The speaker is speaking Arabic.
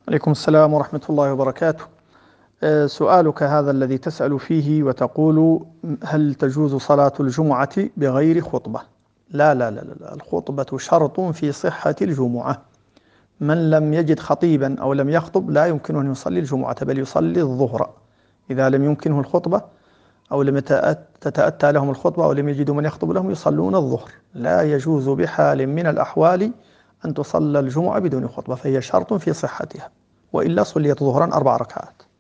عليكم السلام ورحمة الله وبركاته. سؤالك هذا الذي تسأل فيه وتقول: هل تجوز صلاة الجمعة بغير خطبة؟ لا لا لا لا، الخطبة شرط في صحة الجمعة. من لم يجد خطيبا أو لم يخطب لا يمكنه أن يصلي الجمعة، بل يصلي الظهر إذا لم يمكنه الخطبة أو لم تتأتى لهم الخطبة أو لم يجدوا من يخطب لهم يصلون الظهر. لا يجوز بحال من الأحوال أن تصلى الجمعة بدون خطبة، فهي شرط في صحتها، وإلا صليت ظهرا 4 ركعات.